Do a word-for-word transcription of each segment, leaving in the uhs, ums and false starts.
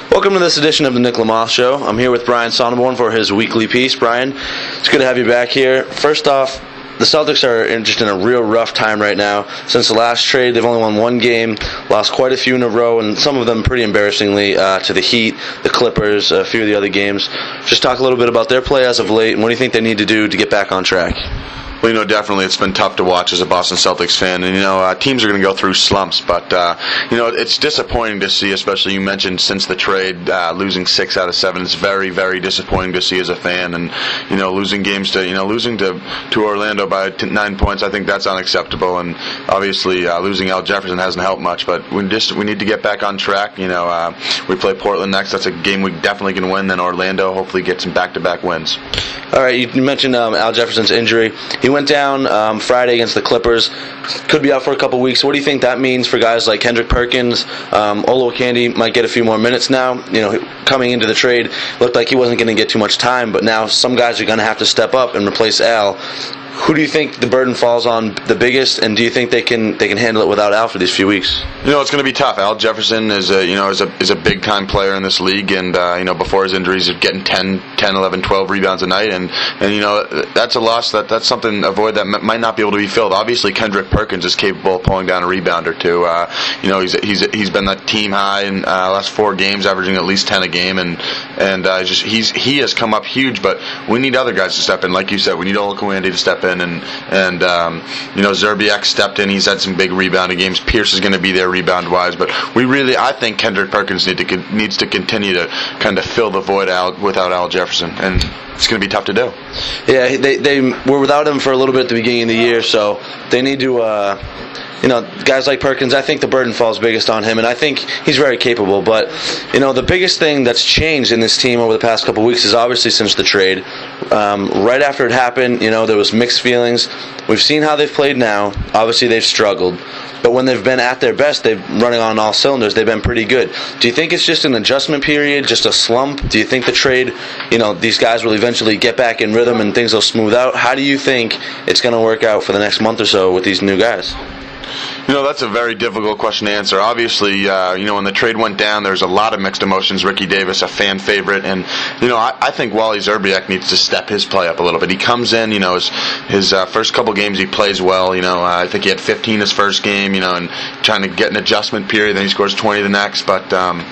Welcome to this edition of the Nick Lamoth Show. I'm here with Brian Sonneborn for his weekly piece. Brian, it's good to have you back here. First off, the Celtics are in just in a real rough time right now. Since the last trade, they've only won one game, lost quite a few in a row, and some of them pretty embarrassingly uh, to the Heat, the Clippers, a few of the other games. Just talk a little bit about their play as of late, and what do you think they need to do to get back on track? Well, you know, definitely it's been tough to watch as a Boston Celtics fan. And, you know, uh, teams are going to go through slumps. But, uh, you know, it's disappointing to see, especially you mentioned since the trade, uh, losing six out of seven. It's very, very disappointing to see as a fan. And, you know, losing games to, you know, losing to, to Orlando by t- nine points, I think that's unacceptable. And obviously uh, losing Al Jefferson hasn't helped much. But we just we need to get back on track. You know, uh, we play Portland next. That's a game we definitely can win. Then Orlando, hopefully get some back-to-back wins. All right, you mentioned um, Al Jefferson's injury. He went down um, Friday against the Clippers. Could be out for a couple weeks. What do you think that means for guys like Kendrick Perkins? Um, Olo Candy might get a few more minutes now. You know, coming into the trade, looked like he wasn't going to get too much time, but now some guys are going to have to step up and replace Al. Who do you think the burden falls on the biggest, and do you think they can they can handle it without Al for these few weeks? You know, it's going to be tough. Al Jefferson is a you know is a is a big time player in this league, and uh, you know before his injuries, he's getting ten, eleven, twelve rebounds a night, and and you know that's a loss. That that's something a void that m- might not be able to be filled. Obviously, Kendrick Perkins is capable of pulling down a rebound or two. Uh, you know, he's he's he's been that team high in uh, last four games, averaging at least ten a game, and and uh, just he's he has come up huge. But we need other guys to step in, like you said. We need Olo Candy to step in, and and And, um, you know, Zerbiak stepped in. He's had some big rebounding games. Pierce is going to be there rebound-wise. But we really, I think Kendrick Perkins need to, needs to continue to kind of fill the void out without Al Jefferson. And it's going to be tough to do. Yeah, they, they were without him for a little bit at the beginning of the year, so they need to... Uh You know, guys like Perkins, I think the burden falls biggest on him, and I think he's very capable. But, you know, the biggest thing that's changed in this team over the past couple of weeks is obviously since the trade. Um, right after it happened, you know, there was mixed feelings. We've seen how they've played now. Obviously, they've struggled. But when they've been at their best, they've running on all cylinders. They've been pretty good. Do you think it's just an adjustment period, just a slump? Do you think the trade, you know, these guys will eventually get back in rhythm and things will smooth out? How do you think it's going to work out for the next month or so with these new guys? You know, that's a very difficult question to answer. Obviously, uh, you know, when the trade went down, there's a lot of mixed emotions. Ricky Davis, a fan favorite, and, you know, I, I think Wally Zerbiak needs to step his play up a little bit. He comes in, you know, his, his uh, first couple games he plays well. You know, uh, I think he had fifteen his first game, you know, and trying to get an adjustment period, then he scores twenty the next, but... Um,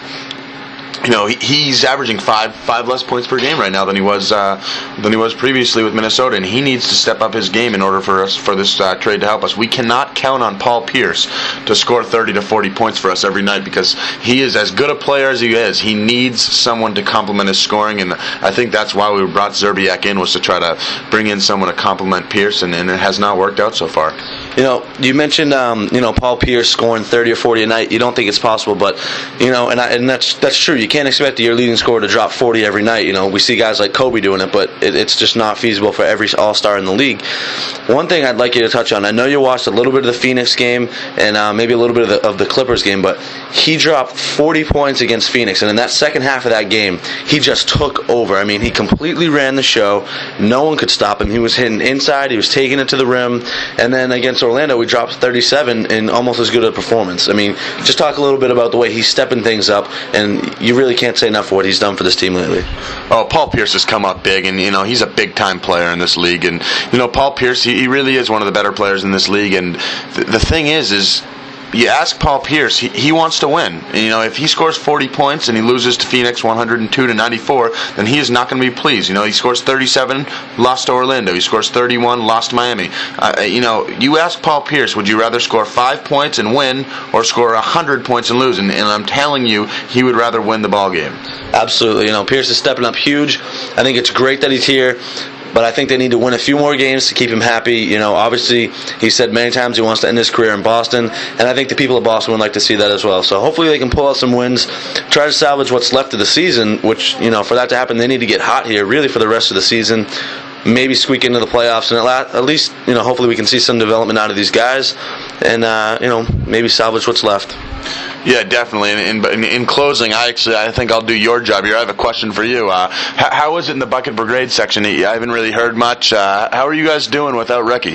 You know, he, he's averaging five five less points per game right now than he was uh, than he was previously with Minnesota, and he needs to step up his game in order for us for this uh, trade to help us. We cannot count on Paul Pierce to score thirty to forty points for us every night because he is as good a player as he is. He needs someone to complement his scoring, and I think that's why we brought Zerbiak in, was to try to bring in someone to complement Pierce, and, and it has not worked out so far. You know, you mentioned um, you know Paul Pierce scoring thirty or forty a night. You don't think it's possible, but you know, and I, and that's that's true. You can't expect your leading scorer to drop forty every night. You know, we see guys like Kobe doing it, but it, it's just not feasible for every all-star in the league. One thing I'd like you to touch on. I know you watched a little bit of the Phoenix game and uh, maybe a little bit of the, of the Clippers game, but he dropped forty points against Phoenix, and in that second half of that game, he just took over. I mean, he completely ran the show. No one could stop him. He was hitting inside. He was taking it to the rim, and then against Orlando, we dropped thirty-seven in almost as good a performance. I mean, just talk a little bit about the way he's stepping things up, and you really can't say enough for what he's done for this team lately. Oh, Paul Pierce has come up big, and, you know, he's a big-time player in this league. And, you know, Paul Pierce, he, he really is one of the better players in this league. And th- the thing is, is... you ask Paul Pierce, he, he wants to win. And, you know, if he scores forty points and he loses to Phoenix one hundred two to ninety-four, then he is not going to be pleased. You know, he scores thirty-seven, lost to Orlando. He scores thirty-one, lost to Miami. Uh, you know, you ask Paul Pierce, would you rather score five points and win or score one hundred points and lose? And, and I'm telling you, he would rather win the ball game. Absolutely. You know, Pierce is stepping up huge. I think it's great that he's here. But I think they need to win a few more games to keep him happy. You know, obviously, he said many times he wants to end his career in Boston, and I think the people of Boston would like to see that as well. So hopefully they can pull out some wins, try to salvage what's left of the season, which, you know, for that to happen, they need to get hot here, really, for the rest of the season. Maybe squeak into the playoffs, and at least, you know, hopefully we can see some development out of these guys, and, uh, you know, maybe salvage what's left. Yeah, definitely. And in, in, in closing, I actually I think I'll do your job here. I have a question for you. Uh, how, how is it in the Bucket Brigade section? I haven't really heard much. Uh, how are you guys doing without Ricky?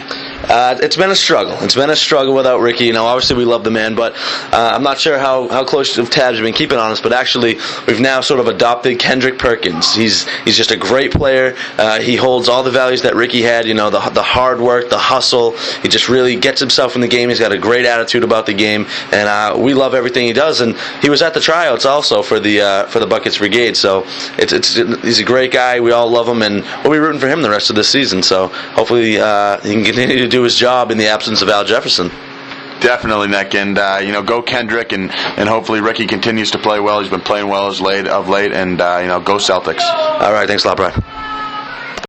Uh, it's been a struggle. It's been a struggle without Ricky. You know, obviously we love the man, but uh, I'm not sure how, how close of tabs you've been keeping on us. But actually, we've now sort of adopted Kendrick Perkins. He's he's just a great player. Uh, he holds all the values that Ricky had. You know, the the hard work, the hustle. He just really gets himself in the game. He's got a great attitude about the game, and uh, we love everything he does. And he was at the tryouts also for the uh, for the Buckets Brigade. So it's it's he's a great guy. We all love him, and we'll be rooting for him the rest of this season. So hopefully uh, he can continue to do his job in the absence of Al Jefferson. Definitely, Nick, and uh, you know, go Kendrick, and, and hopefully Ricky continues to play well. He's been playing well as late of late, and uh, you know, go Celtics. All right, thanks a lot, Brian.